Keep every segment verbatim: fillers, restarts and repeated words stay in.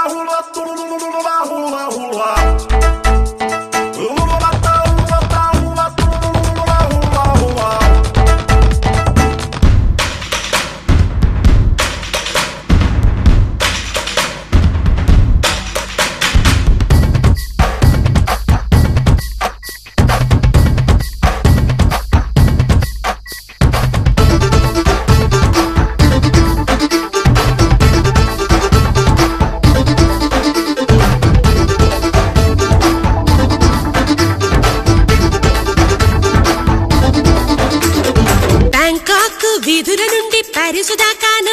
వీధుల నుండి ప్యారిస్ దాకాను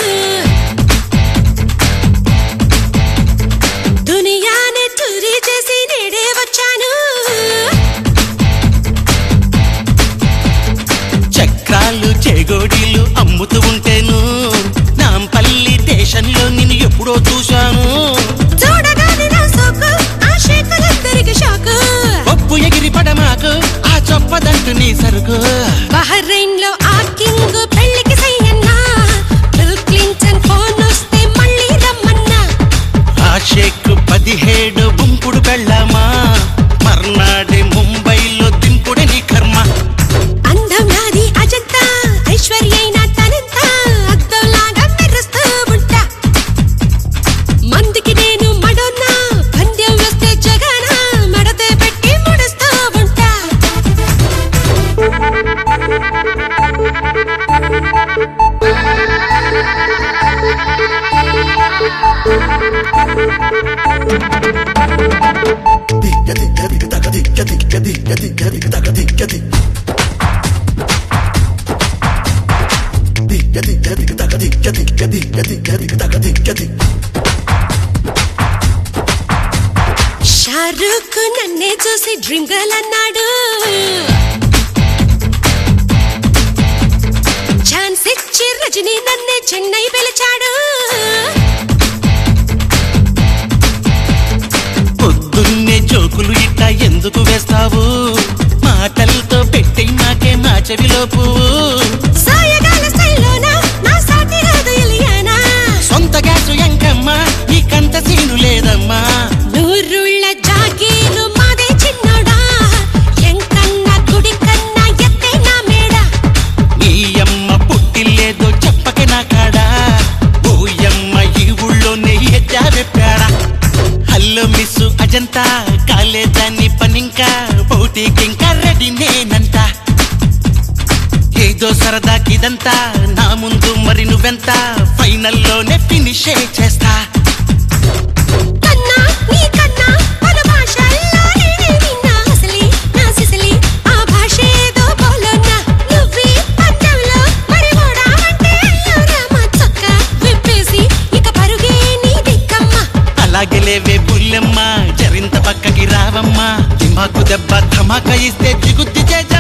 దునియానే టూరీ చేసి నేడే వచ్చాను. చక్రాలు చేగోడీలు అమ్ముతూ ఉంటేను నాంపల్లి స్టేషన్లో నిన్ను ఎప్పుడో చూశాను. చూడగానే నా సోకు ఆ షేకులందరికి షాకు. పప్పు ఎగిరి పడమాకు ఆ చొప్పదంటు నీ సరుకు. బహ్రెయిన్ లో ఆ కింగ్ పెళ్లికి సయ్యన్నా. బిల్ క్లింటన్ ఫోన్ వస్తే మళ్ళీ రమ్మన్నా. ఆ షేక్ పదిహేడు గుంపుడు పెళ్ళామా మర్నాడే ముంబైలో దింపుడే నీ కర్మ. అందం నాది అజంతా ఐశ్వర్యైన తనంతా అద్దంలాగా మెరుస్తూ ఉంటా. మందికి నేను మడోన్నా పందెం వస్తే జగనా మడతే పెట్టి ముడుస్తూ ఉంటా. షారుఖ్ నన్నే చూసి డ్రీమ్ గర్ల్ అన్నాడు. ఛాన్స్ ఇచ్చి రజనీ నన్నే చెన్నై పిలిచాడు. పొద్దున్నే జోకులు ఇట్ట ఎందుకు వేస్తావు మాటలతో పెట్టి నాకే మా చెవిలో పువ్వు. సాయగాల స్టైల్లోనా నా సాటి రాదు ఇలియానా. సొంత గ్యాసు ఎంకమ్మ నీకంత సీను లేదమ్మా. నూరుళ్ళ జాగీరు మాదే చిన్నోడా. ఎంకన్నా గుడి కన్నా ఎత్తే నా మేడ. నీ అమ్మ పుట్టిల్లేదో చెప్పకే నా కాడా. ఓయమ్మ ఈ ఊళ్ళోనే ఎత్తావెప్పాడా. హల్లో మిస్సు అజంతా కాలేదాన్ని పనింకా పోటీకింకా రెడీ నేనంట. ఏదో సరదాకిదంతా నా ముందు మరి నువ్వెంత ఫైనల్లోనే ఫినిషే చేస్తా. కన్నా నీ కన్నా పలు భాషల్లో నేనే విన్నా. అసలి నా సిసలి ఆ భాష ఏదో బోలోన్నా. నువ్వే పందెంలో మరి ఓడావంటే అయ్యో రామ. చొక్క విప్పేసి ఇక పరుగే నీ దిక్కమ్మ. అలాగే లేవే బుల్లెమ్మ జరింత పక్కకి రావమ్మా. దిమాకు దెబ్బ ధమాక ఇస్తే దిగుద్ది చేజ